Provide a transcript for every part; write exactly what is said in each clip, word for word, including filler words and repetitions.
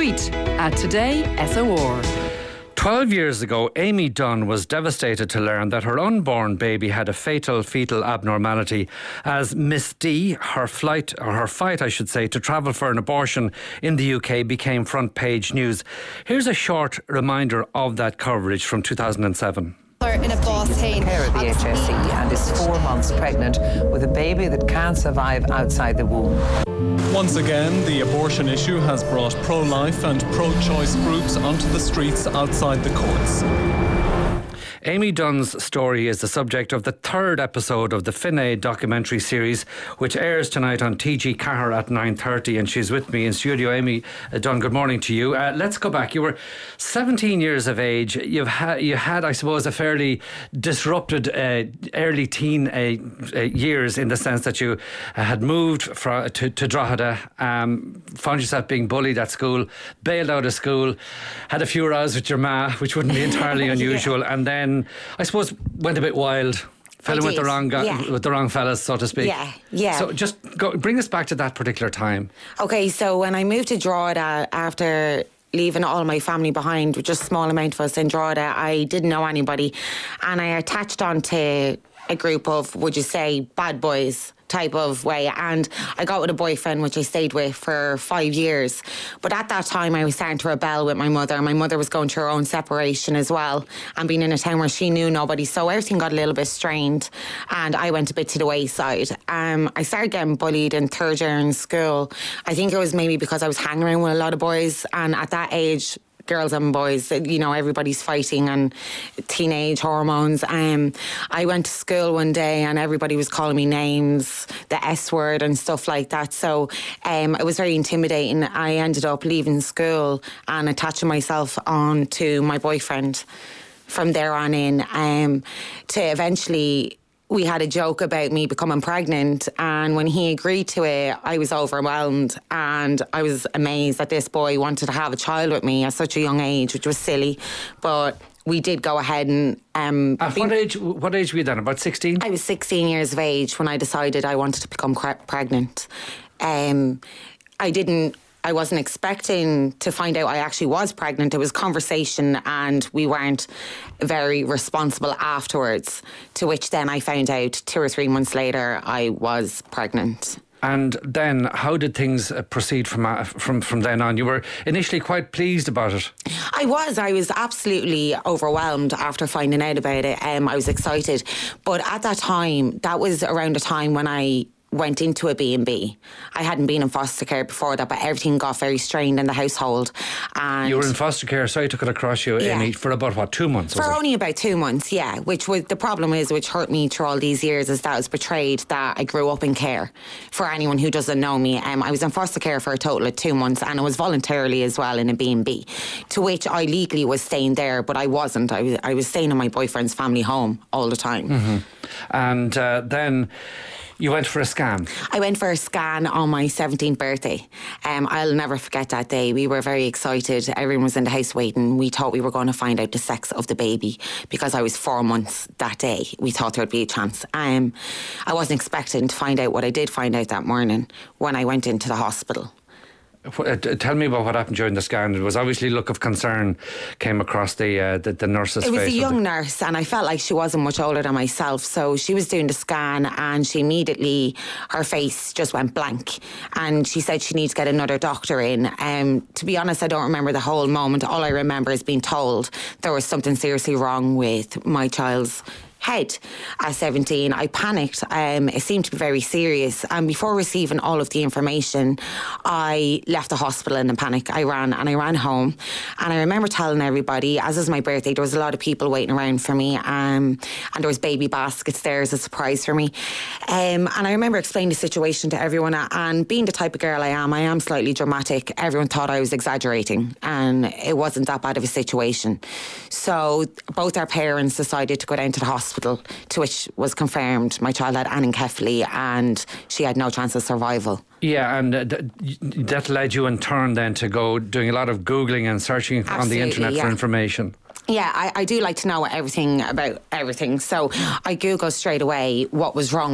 Tweet at Today S O R. Twelve years ago, Amy Dunn was devastated to learn that her unborn baby had a fatal fetal abnormality as Miss D, her flight, or her fight I should say, to travel for an abortion in the U K became front page news. Here's a short reminder of that coverage from two thousand seven. In a bus care at the H S E and is four months pregnant with a baby that can't survive outside the womb. Once again, the abortion issue has brought pro-life and pro-choice groups onto the streets outside the courts. Amy Dunn's story is the subject of the third episode of the Finné documentary series, which airs tonight on T G Cahir at nine thirty, and she's with me in studio. Amy Dunn, good morning to you. Uh, let's go back. You were seventeen years of age. You've had, you had, I suppose, a fairly disrupted uh, early teen uh, uh, years, in the sense that you uh, had moved fra- to, to Drogheda, um, found yourself being bullied at school, bailed out of school, had a few rows with your ma, which wouldn't be entirely unusual, yeah. and then I suppose went a bit wild, fell in with the wrong guy, yeah. with the wrong fellas, so to speak. Yeah, yeah. So just go, bring us back to that particular time. Okay, so when I moved to Drogheda after leaving all my family behind, with just a small amount of us in Drogheda, I didn't know anybody, and I attached onto a group of, would you say, bad boys type of way, and I got with a boyfriend which I stayed with for five years. But at that time I was starting to rebel with my mother. My mother was going through her own separation as well, and being in a town where she knew nobody, so everything got a little bit strained and I went a bit to the wayside. Um, I started getting bullied in third year in school. I think it was maybe because I was hanging around with a lot of boys, and at that age, girls and boys, you know, everybody's fighting and teenage hormones. Um, I went to school one day and everybody was calling me names, the S word and stuff like that. So um, it was very intimidating. I ended up leaving school and attaching myself on to my boyfriend from there on in, um, to eventually... we had a joke about me becoming pregnant, and when he agreed to it, I was overwhelmed, and I was amazed that this boy wanted to have a child with me at such a young age, which was silly, but we did go ahead and... Um, At what age, what age were you then, about sixteen? I was sixteen years of age when I decided I wanted to become pregnant. Um, I didn't... I wasn't expecting to find out I actually was pregnant. It was conversation and we weren't very responsible afterwards, to which then I found out two or three months later I was pregnant. And then how did things proceed from uh, from from then on? You were initially quite pleased about it. I was. I was absolutely overwhelmed after finding out about it. Um, I was excited. But at that time, that was around the time when I went into a B and B. I hadn't been in foster care before that, but everything got very strained in the household. And you were in foster care, sorry to cut across you, yeah. Amy, for about, what, two months? For was only it? about two months, yeah. Which was, the problem is, which hurt me through all these years, is that I was portrayed that I grew up in care. For anyone who doesn't know me, um, I was in foster care for a total of two months, and I was voluntarily as well in a B and B, to which I legally was staying there, but I wasn't. I was, I was staying in my boyfriend's family home all the time. Mm-hmm. And uh, then... you went for a scan? I went for a scan on my seventeenth birthday. Um, I'll never forget that day. We were very excited. Everyone was in the house waiting. We thought we were going to find out the sex of the baby because I was four months that day. We thought there would be a chance. Um, I wasn't expecting to find out what I did find out that morning when I went into the hospital. Tell me about what happened during the scan. It was obviously a look of concern came across the uh, the, the nurse's face. It was a young nurse, and I felt like she wasn't much older than myself. So she was doing the scan, and she immediately, her face just went blank, and she said she needs to get another doctor in. Um, to be honest, I don't remember the whole moment. All I remember is being told there was something seriously wrong with my child's head. At seventeen, I panicked. Um, it seemed to be very serious. And before receiving all of the information, I left the hospital in a panic. I ran and I ran home. And I remember telling everybody, as is my birthday, there was a lot of people waiting around for me. Um, and there was baby baskets there as a surprise for me. Um, and I remember explaining the situation to everyone. And being the type of girl I am, I am slightly dramatic. Everyone thought I was exaggerating. And it wasn't that bad of a situation. So both our parents decided to go down to the hospital, to which was confirmed my child had anencephaly and she had no chance of survival. Yeah, and uh, th- that led you in turn then to go doing a lot of Googling and searching Absolutely, on the internet yeah. for information. Yeah, I, I do like to know everything about everything. So I Googled straight away what was wrong with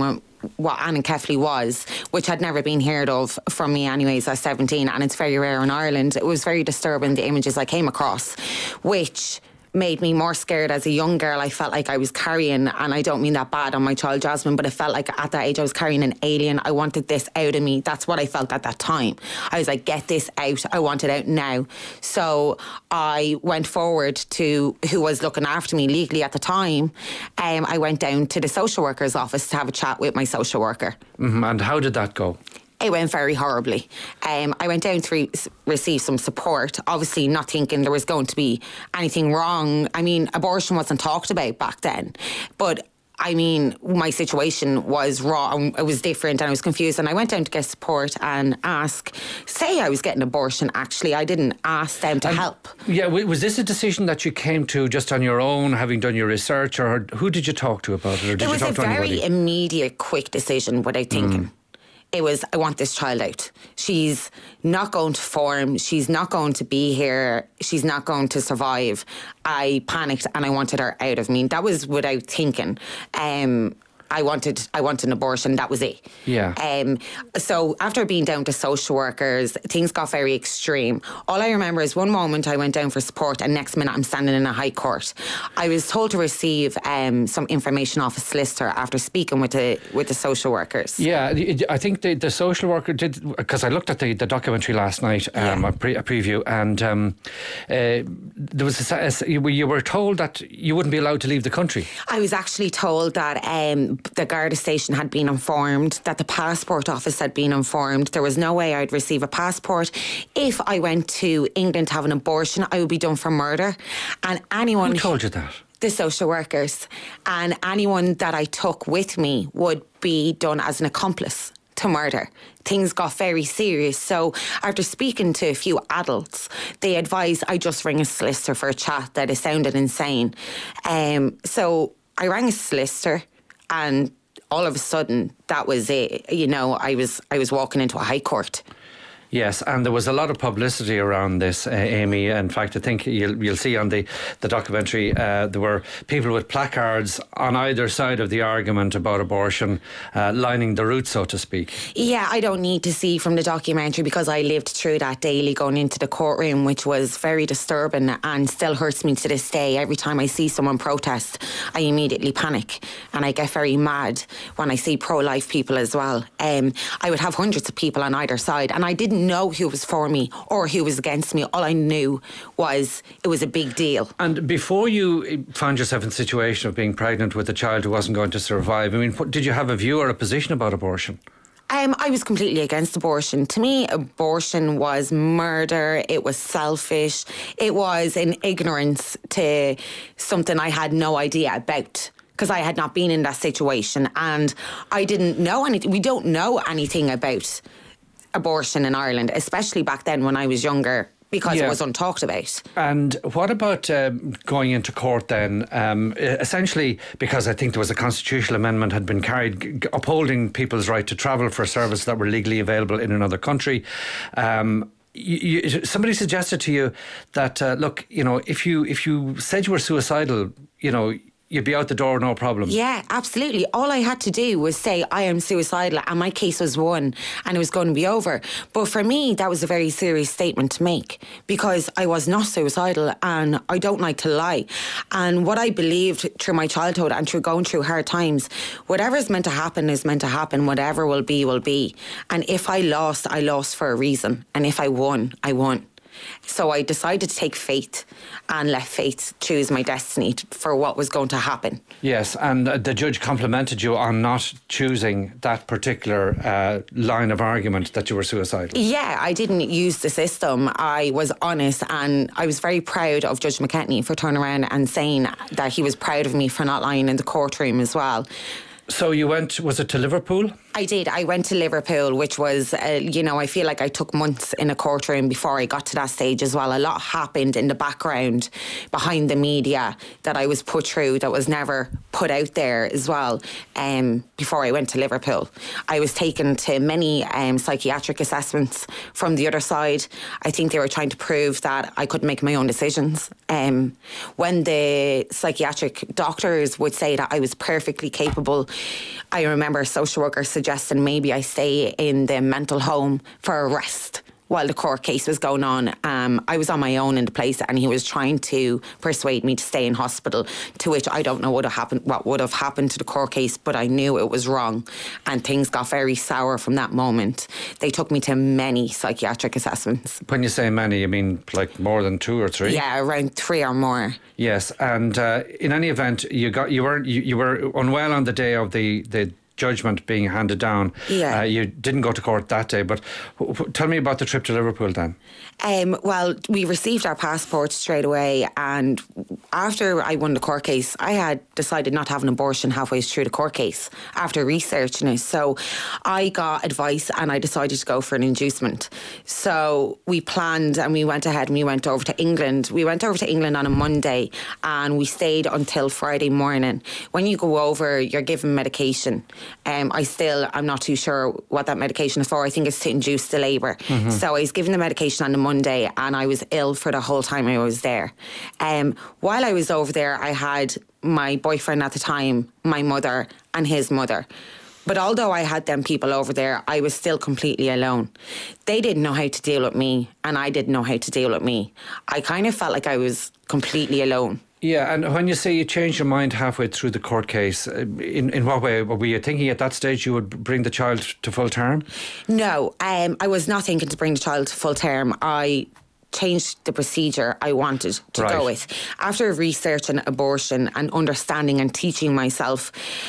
what anencephaly was, which had never been heard of from me anyways at seventeen, and it's very rare in Ireland. It was very disturbing, the images I came across, which made me more scared. As a young girl, I felt like I was carrying, and I don't mean that bad on my child Jasmine, but it felt like at that age I was carrying an alien. I wanted this out of me. That's what I felt at that time. I was like, get this out. I want it out now. So I went forward to who was looking after me legally at the time. Um, I went down to the social worker's office to have a chat with my social worker. Mm-hmm. And how did that go? It went very horribly. Um, I went down to re- receive some support, obviously not thinking there was going to be anything wrong. I mean, abortion wasn't talked about back then, but I mean, my situation was wrong. It was different and I was confused. And I went down to get support and ask, say I was getting an abortion, actually. I didn't ask them to and, help. Yeah, was this a decision that you came to just on your own, having done your research, or who did you talk to about it? Or did it you was talk a to very anybody? immediate, quick decision without thinking. Mm. It was, I want this child out. She's not going to form. She's not going to be here. She's not going to survive. I panicked and I wanted her out of me. That was without thinking. Um, I wanted I wanted an abortion. That was it. Yeah. Um, so after being down to social workers, things got very extreme. All I remember is one moment I went down for support and next minute I'm standing in a high court. I was told to receive um, some information off a solicitor after speaking with the with the social workers. Yeah, I think the, the social worker did, because I looked at the, the documentary last night, um, Yeah. a, pre, a preview, and um, uh, there was a, a, you were told that you wouldn't be allowed to leave the country. I was actually told that um, the Garda station had been informed, that the passport office had been informed. There was no way I'd receive a passport. If I went to England to have an abortion, I would be done for murder. And anyone... Who told you that? The social workers. And anyone that I took with me would be done as an accomplice to murder. Things got very serious. So after speaking to a few adults, they advised I just ring a solicitor for a chat, that it sounded insane. Um, so I rang a solicitor, and all of a sudden, that was it. You know, I was I was walking into a high court. Yes, and there was a lot of publicity around this, uh, Amy. In fact, I think you'll, you'll see on the, the documentary, uh, there were people with placards on either side of the argument about abortion, uh, lining the route, so to speak. Yeah, I don't need to see from the documentary, because I lived through that daily going into the courtroom, which was very disturbing and still hurts me to this day. Every time I see someone protest, I immediately panic and I get very mad when I see pro-life people as well. Um, I would have hundreds of people on either side, and I didn't know who was for me or who was against me. All I knew was it was a big deal. And before you found yourself in the situation of being pregnant with a child who wasn't going to survive, I mean, did you have a view or a position about abortion? Um, I was completely against abortion. To me, abortion was murder. It was selfish. It was an ignorance to something I had no idea about, because I had not been in that situation and I didn't know anything. We don't know anything about abortion in Ireland, especially back then when I was younger, because Yeah. it was untalked about. And what about um, going into court then? Um, essentially, because I think there was a constitutional amendment had been carried g- upholding people's right to travel for a service that were legally available in another country. Um, You, you, somebody suggested to you that uh, look, you know, if you if you said you were suicidal, you know, you'd be out the door, no problem. Yeah, absolutely. All I had to do was say I am suicidal and my case was won and it was going to be over. But for me, that was a very serious statement to make, because I was not suicidal and I don't like to lie. And what I believed through my childhood and through going through hard times, whatever is meant to happen is meant to happen. Whatever will be, will be. And if I lost, I lost for a reason. And if I won, I won. So I decided to take faith and let faith choose my destiny for what was going to happen. Yes, and uh, the judge complimented you on not choosing that particular uh, line of argument that you were suicidal. Yeah, I didn't use the system. I was honest, and I was very proud of Judge McKechnie for turning around and saying that he was proud of me for not lying in the courtroom as well. So you went, was it to Liverpool? I did. I went to Liverpool, which was, uh, you know, I feel like I took months in a courtroom before I got to that stage as well. A lot happened in the background behind the media that I was put through that was never put out there as well um, before I went to Liverpool. I was taken to many um, psychiatric assessments from the other side. I think they were trying to prove that I couldn't make my own decisions. Um, when the psychiatric doctors would say that I was perfectly capable I remember a social worker suggesting maybe I stay in the mental home for a rest while the court case was going on. Um, I was on my own in the place, and he was trying to persuade me to stay in hospital, to which I don't know what, have happened, what would have happened to the court case, but I knew it was wrong, and things got very sour from that moment. They took me to many psychiatric assessments. When you say many, you mean like more than two or three? Yeah, around three or more. Yes, and uh, in any event, you got you were you, you were unwell on the day of the the judgment being handed down. Yeah. Uh, you didn't go to court that day, but w- w- tell me about the trip to Liverpool then. Um, well, we received our passports straight away, and after I won the court case, I had decided not to have an abortion halfway through the court case after researching it. So I got advice and I decided to go for an inducement. So we planned and we went ahead and we went over to England. We went over to England on a Monday and we stayed until Friday morning. When you go over, you're given medication. Um, I still, I'm not too sure what that medication is for. I think it's to induce the labour. Mm-hmm. So I was given the medication on the Monday and I was ill for the whole time I was there. Um, while I was over there, I had my boyfriend at the time, my mother and his mother. But although I had them people over there, I was still completely alone. They didn't know how to deal with me and I didn't know how to deal with me. I kind of felt like I was completely alone. Yeah, and when you say you changed your mind halfway through the court case, in, in what way? Were you thinking at that stage you would bring the child to full term? No, um, I was not thinking to bring the child to full term. I changed the procedure I wanted to Right. go with. After researching abortion and understanding and teaching myself,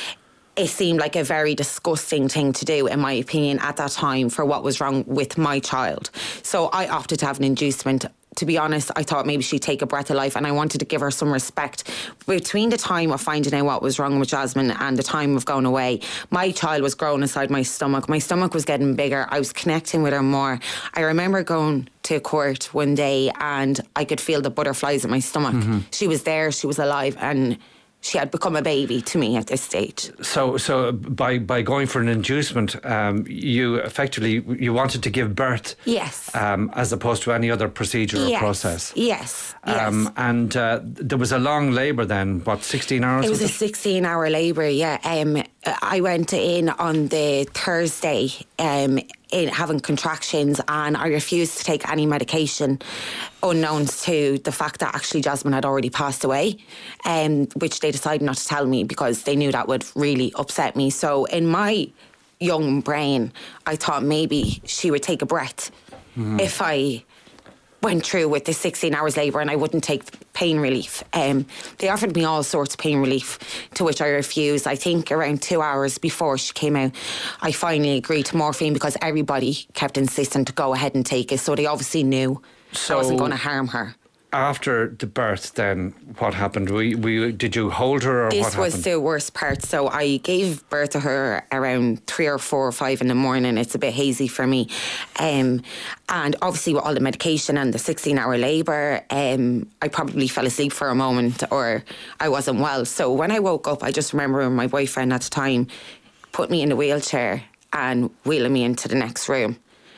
it seemed like a very disgusting thing to do, in my opinion, at that time for what was wrong with my child. So I opted to have an inducement. To be honest, I thought maybe she'd take a breath of life and I wanted to give her some respect. Between the time of finding out what was wrong with Jasmine and the time of going away, my child was growing inside my stomach. My stomach was getting bigger. I was connecting with her more. I remember going to court one day and I could feel the butterflies in my stomach. Mm-hmm. She was there, she was alive, and she had become a baby to me at this stage. So, so by by going for an inducement, um, you effectively you wanted to give birth, yes, um, as opposed to any other procedure or yes. process. Yes, um, yes. And uh, there was a long labour then. What, sixteen hours? It was, was a sixteen-hour labour. Yeah. Um, I went in on the Thursday. Um, in having contractions, and I refused to take any medication, unknown to the fact that actually Jasmine had already passed away, um, which they decided not to tell me because they knew that would really upset me. So in my young brain, I thought maybe she would take a breath mm. if I went through with the sixteen hours labour and I wouldn't take pain relief. Um, they offered me all sorts of pain relief, to which I refused. I think around two hours before she came out, I finally agreed to morphine because everybody kept insisting to go ahead and take it. So they obviously knew so I wasn't going to harm her. After the birth, then what happened? We, we, did you hold her, or this what happened? This was the worst part. So I gave birth to her around three or four or five in the morning. It's a bit hazy for me. Um, and obviously with all the medication and the sixteen-hour labour, um, I probably fell asleep for a moment or I wasn't well. So when I woke up, I just remember my boyfriend at the time put me in a wheelchair and wheeling me into the next room.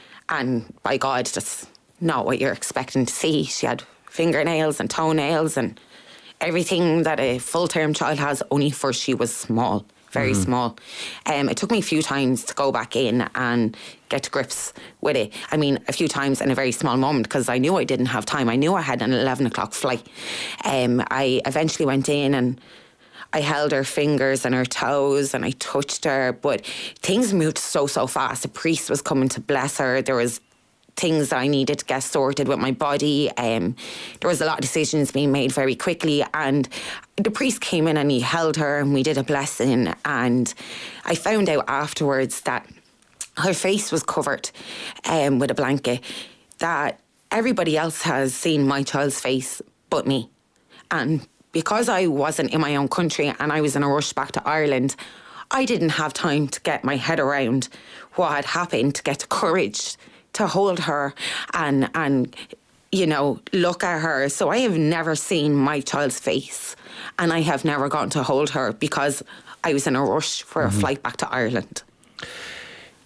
And by God, that's not what you're expecting to see. She had fingernails and toenails and everything that a full-term child has, only for she was small, very mm. small. Um, it took me a few times to go back in and get to grips with it. I mean, a few times in a very small moment because I knew I didn't have time. I knew I had an eleven o'clock flight. Um, I eventually went in and I held her fingers and her toes and I touched her, but things moved so, so fast. A priest was coming to bless her. There was things that I needed to get sorted with my body. Um, there was a lot of decisions being made very quickly, and the priest came in and he held her and we did a blessing, and I found out afterwards that her face was covered um, with a blanket, that everybody else has seen my child's face but me. And because I wasn't in my own country and I was in a rush back to Ireland, I didn't have time to get my head around what had happened, to get the courage to hold her and, and you know, look at her. So I have never seen my child's face and I have never gotten to hold her because I was in a rush for mm-hmm. a flight back to Ireland.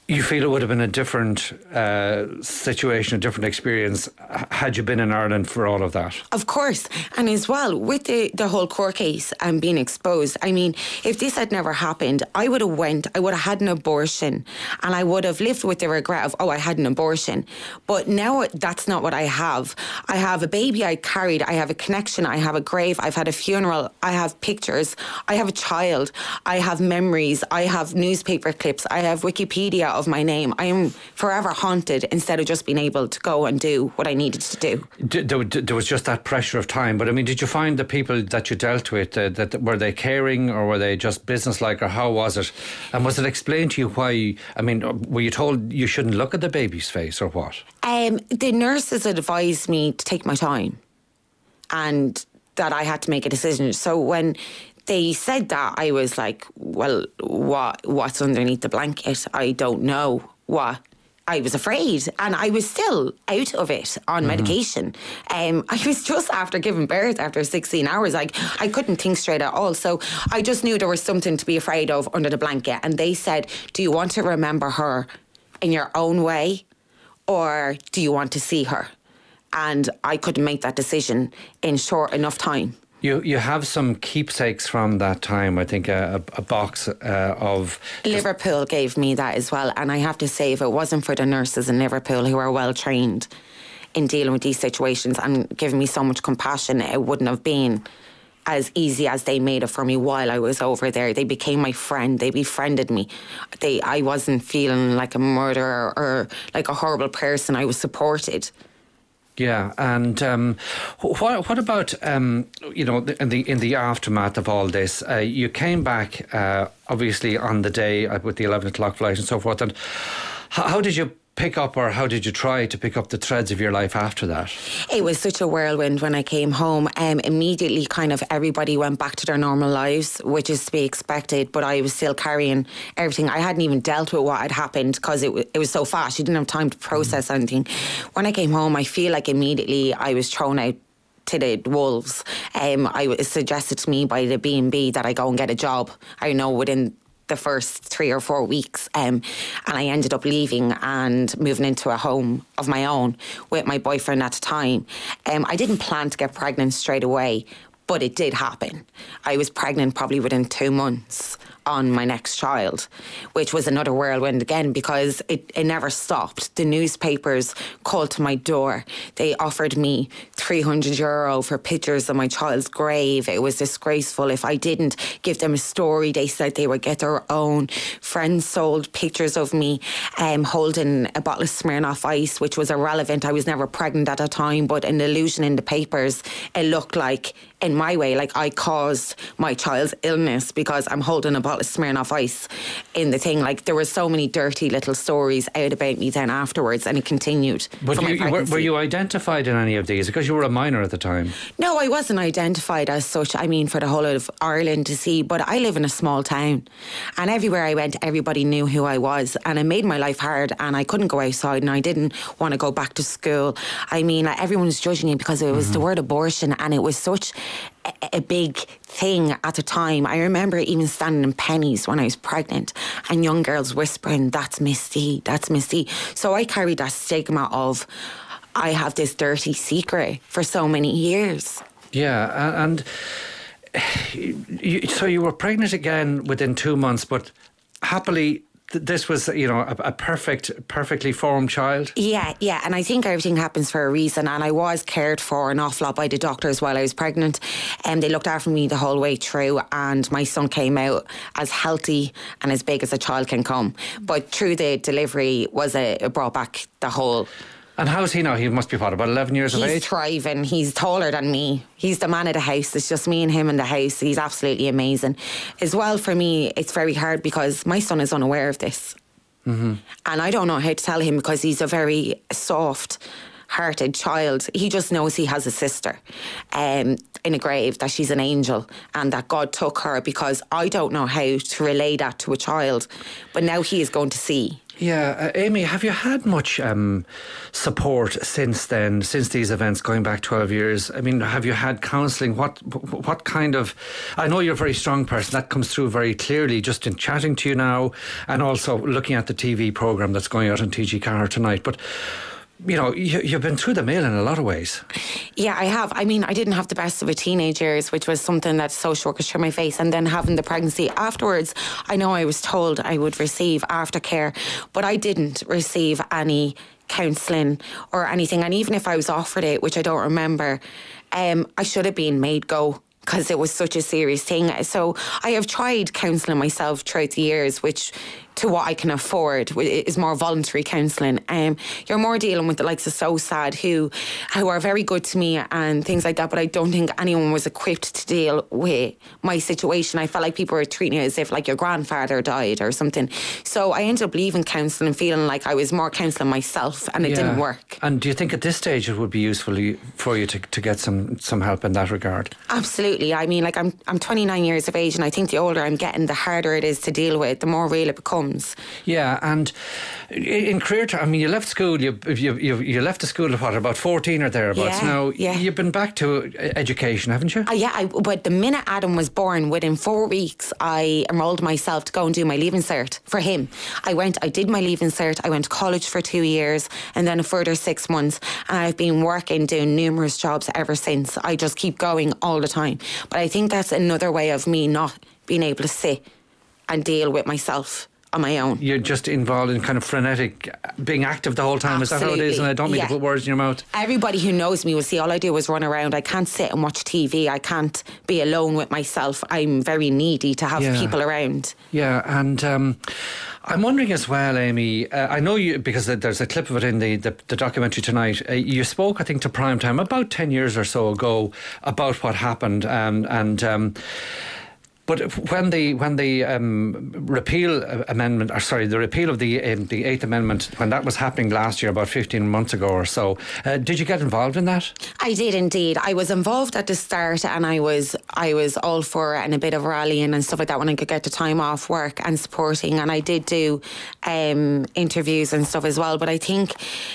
You feel it would have been a different uh, situation, a different experience had you been in Ireland for all of that? Of course. And as well, with the, the whole court case and being exposed, I mean, if this had never happened, I would have went, I would have had an abortion, and I would have lived with the regret of, oh, I had an abortion. But now that's not what I have. I have a baby I carried, I have a connection, I have a grave, I've had a funeral, I have pictures, I have a child, I have memories, I have newspaper clips, I have Wikipedia of my name. I am forever haunted instead of just being able to go and do what I needed to do. There, there was just that pressure of time. But I mean, did you find the people that you dealt with, uh, that were they caring or were they just businesslike, or how was it? And was it explained to you why? I mean, were you told you shouldn't look at the baby's face or what? Um, the nurses advised me to take my time and that I had to make a decision. So when they said that, I was like, well, what what's underneath the blanket? I don't know what. I was afraid, and I was still out of it on mm-hmm. medication. Um, I was just after giving birth after sixteen hours. Like, I couldn't think straight at all. So I just knew there was something to be afraid of under the blanket. And they said, do you want to remember her in your own way, or do you want to see her? And I couldn't make that decision in short enough time. You you have some keepsakes from that time. I think a, a box uh, of... Liverpool gave me that as well. And I have to say, if it wasn't for the nurses in Liverpool who are well trained in dealing with these situations and giving me so much compassion, it wouldn't have been as easy as they made it for me while I was over there. They became my friend. They befriended me. They I wasn't feeling like a murderer or like a horrible person. I was supported. Yeah, and um, what what about um, you know in the in the aftermath of all this? Uh, you came back uh, obviously on the day with the eleven o'clock flight and so forth. And how, how did you pick up, or how did you try to pick up the threads of your life after that? It was such a whirlwind when I came home. Um, immediately, kind of everybody went back to their normal lives, which is to be expected. But I was still carrying everything. I hadn't even dealt with what had happened because it, w- it was so fast. You didn't have time to process mm. anything. When I came home, I feel like immediately I was thrown out to the wolves. Um, I was suggested to me by the B and B that I go and get a job. I know within the first three or four weeks um, and I ended up leaving and moving into a home of my own with my boyfriend at the time. Um, I didn't plan to get pregnant straight away, but it did happen. I was pregnant probably within two months on my next child, which was another whirlwind again because it, it never stopped. The newspapers called to my door. They offered me three hundred euro for pictures of my child's grave. It was disgraceful. If I didn't give them a story, they said they would get their own. Friends sold pictures of me um, holding a bottle of Smirnoff Ice, which was irrelevant. I was never pregnant at that time, but an illusion in the papers, it looked like, in my way, like I caused my child's illness because I'm holding a bottle of Smirnoff Ice in the thing. Like, there were so many dirty little stories out about me then afterwards, and it continued. But you, were, were you identified in any of these? Because you were a minor at the time. No, I wasn't identified as such. I mean, for the whole of Ireland to see. But I live in a small town, and everywhere I went, everybody knew who I was, and it made my life hard, and I couldn't go outside, and I didn't want to go back to school. I mean, like, everyone was judging me because it was mm-hmm. the word abortion, and it was such a, a big thing at the time. I remember even standing in Pennies when I was pregnant and young girls whispering, that's Misty, that's Misty. So I carried that stigma of, I have this dirty secret for so many years. Yeah, and you, so you were pregnant again within two months, but happily this was, you know, a, a perfect, perfectly formed child. Yeah, yeah. And I think everything happens for a reason. And I was cared for an awful lot by the doctors while I was pregnant. And they looked after me the whole way through. And my son came out as healthy and as big as a child can come. But through the delivery was a, it brought back the whole... And how is he now? He must be, what, about eleven years He's of age? He's thriving. He's taller than me. He's the man of the house. It's just me and him in the house. He's absolutely amazing. As well, for me, it's very hard because my son is unaware of this. Mm-hmm. And I don't know how to tell him because he's a very soft-hearted child. He just knows he has a sister um, in a grave, that she's an angel and that God took her, because I don't know how to relay that to a child. But now he is going to see. Yeah, uh, Amy, have you had much um, support since then, since these events going back twelve years? I mean, have you had counselling? What what kind of... I know you're a very strong person. That comes through very clearly just in chatting to you now and also looking at the T V programme that's going out on T G Cahir tonight. But you know, you, you've been through the mill in a lot of ways. Yeah, I have. I mean, I didn't have the best of a teenage years, which was something that social workers threw my face, and then having the pregnancy afterwards, I know I was told I would receive aftercare, but I didn't receive any counselling or anything. And even if I was offered it, which I don't remember, um, I should have been made go, because it was such a serious thing. So I have tried counselling myself throughout the years, which to what I can afford is more voluntary counselling. Um, you're more dealing with the likes of So Sad, who who are very good to me and things like that, but I don't think anyone was equipped to deal with my situation. I felt like people were treating it as if like your grandfather died or something. So I ended up leaving counselling and feeling like I was more counselling myself, and it Yeah. didn't work. And do you think at this stage it would be useful for you to, to get some, some help in that regard? Absolutely. I mean, like I'm I'm twenty-nine years of age, and I think the older I'm getting, the harder it is to deal with, the more real it becomes. Yeah, and in career terms, I mean, you left school, you you you, you left the school at what, about fourteen or thereabouts. Yeah, now, yeah. You've been back to education, haven't you? Uh, yeah, I, but the minute Adam was born, within four weeks, I enrolled myself to go and do my Leaving Cert for him. I went, I did my Leaving Cert, I went to college for two years and then a further six months. And I've been working, doing numerous jobs ever since. I just keep going all the time. But I think that's another way of me not being able to sit and deal with myself on my own. You're just involved in kind of frenetic, being active the whole time. Absolutely. Is that how it is? And I don't mean Yeah. to put words in your mouth. Everybody who knows me will see all I do is run around. I can't sit and watch T V. I can't be alone with myself. I'm very needy to have Yeah. people around. Yeah, and um, I'm wondering as well, Amy, uh, I know you, because there's a clip of it in the, the, the documentary tonight, uh, you spoke, I think, to Primetime about ten years or so ago about what happened, um, and... Um, But when the when the um, repeal amendment, or sorry, the repeal of the um, the Eighth Amendment, when that was happening last year, about fifteen months ago or so, uh, did you get involved in that? I did indeed. I was involved at the start, and I was I was all for it and a bit of rallying and stuff like that when I could get the time off work and supporting. And I did do um, interviews and stuff as well. But I think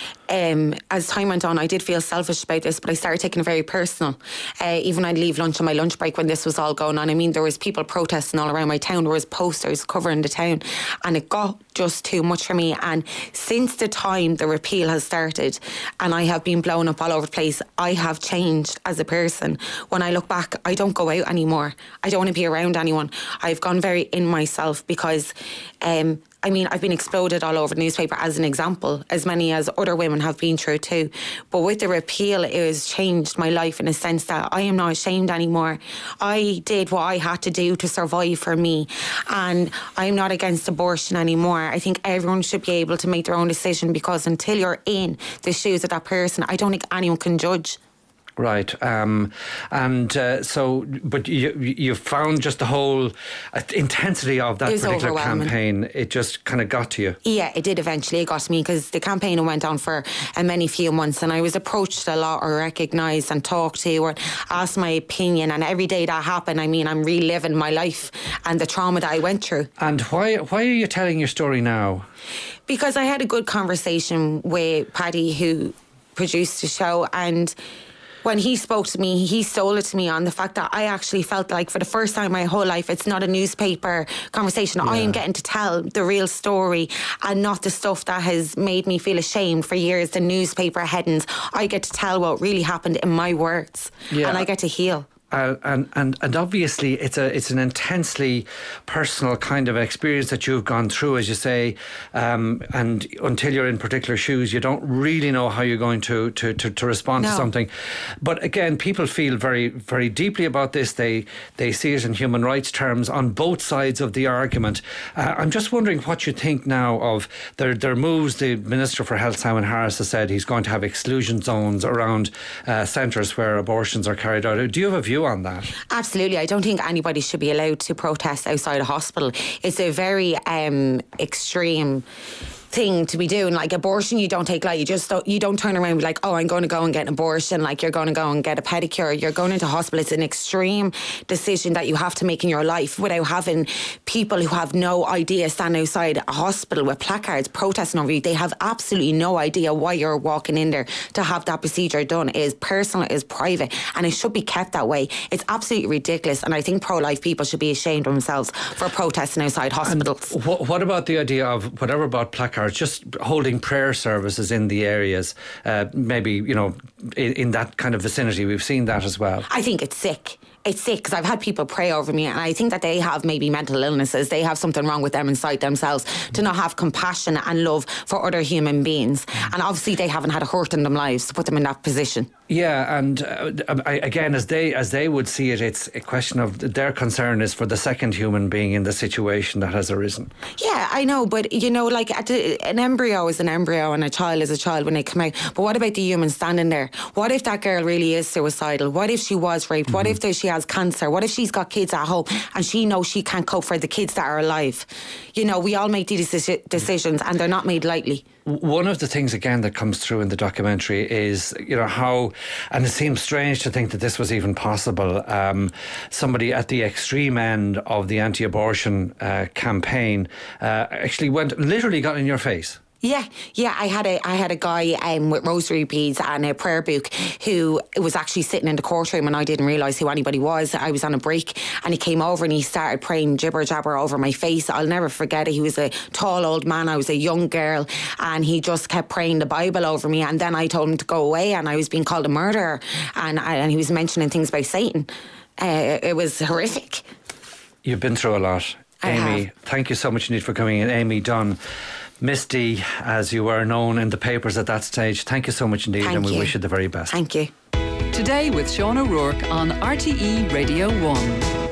Um, as time went on, I did feel selfish about this, but I started taking it very personal. Uh, even I'd leave lunch on my lunch break when this was all going on. I mean, there was people protesting all around my town. There was posters covering the town, and it got just too much for me. And since the time the repeal has started, and I have been blown up all over the place, I have changed as a person. When I look back, I don't go out anymore. I don't want to be around anyone. I've gone very in myself because um, I mean, I've been exploded all over the newspaper as an example, as many as other women have been through too. But with the repeal, it has changed my life in a sense that I am not ashamed anymore. I did what I had to do to survive for me, and I'm not against abortion anymore. I think everyone should be able to make their own decision, because until you're in the shoes of that person, I don't think anyone can judge. Right, um, and uh, so, but you you found just the whole intensity of that particular campaign, it just kind of got to you. Yeah, it did eventually. It got to me because the campaign went on for a many few months, and I was approached a lot, or recognised and talked to, or asked my opinion. And every day that happened, I mean, I'm reliving my life and the trauma that I went through. And why why are you telling your story now? Because I had a good conversation with Paddy, who produced the show, and when he spoke to me, he sold it to me on the fact that I actually felt like for the first time in my whole life, it's not a newspaper conversation. Yeah. I am getting to tell the real story and not the stuff that has made me feel ashamed for years, the newspaper headings. I get to tell what really happened in my words, yeah. and I get to heal. Uh, and, and and obviously it's a it's an intensely personal kind of experience that you've gone through, as you say, um, and until you're in particular shoes, you don't really know how you're going to to, to, to respond no. to something. But again, people feel very very deeply about this. They they see it in human rights terms on both sides of the argument. Uh, I'm just wondering what you think now of their their moves. The Minister for Health, Simon Harris, has said he's going to have exclusion zones around uh, centres where abortions are carried out. Do you have a view on that? Absolutely. I don't think anybody should be allowed to protest outside a hospital. It's a very um, extreme thing to be doing. Like abortion, you don't take light. You just don't, you don't turn around and be like, oh, I'm going to go and get an abortion. Like you're going to go and get a pedicure. You're going into hospital. It's an extreme decision that you have to make in your life without having people who have no idea stand outside a hospital with placards protesting over you. They have absolutely no idea why you're walking in there to have that procedure done. It is personal, it is private, and it should be kept that way. It's absolutely ridiculous, and I think pro-life people should be ashamed of themselves for protesting outside hospitals. And wh- what about the idea of, whatever about placards, just holding prayer services in the areas, uh, maybe, you know, in, in that kind of vicinity? We've seen that as well. I think it's sick. It's sick because I've had people pray over me, and I think that they have maybe mental illnesses. They have something wrong with them inside themselves to not have compassion and love for other human beings. And obviously they haven't had a hurt in their lives to put them in that position. Yeah, and uh, again, as they as they would see it, it's a question of their concern is for the second human being in the situation that has arisen. Yeah, I know, but you know, like at the, an embryo is an embryo and a child is a child when they come out. But what about the human standing there? What if that girl really is suicidal? What if she was raped? Mm-hmm. What if there, she has cancer? What if she's got kids at home and she knows she can't cope for the kids that are alive? You know, we all make these decisions and they're not made lightly. One of the things, again, that comes through in the documentary is, you know, how, and it seems strange to think that this was even possible, um, somebody at the extreme end of the anti-abortion uh, campaign uh, actually went, literally got in your face. Yeah, yeah. I had a I had a guy um, with rosary beads and a prayer book who was actually sitting in the courtroom, and I didn't realise who anybody was. I was on a break, and he came over and he started praying jibber jabber over my face. I'll never forget it. He was a tall old man. I was a young girl, and he just kept praying the Bible over me. And then I told him to go away, and I was being called a murderer, and I, and he was mentioning things about Satan. Uh, it was horrific. You've been through a lot, I Amy. have. Thank you so much indeed for coming in, Amy Dunn. Misty, as you were known in the papers at that stage, thank you so much indeed. Thank and we you. wish you the very best. Thank you. Today with Sean O'Rourke on R T E Radio one.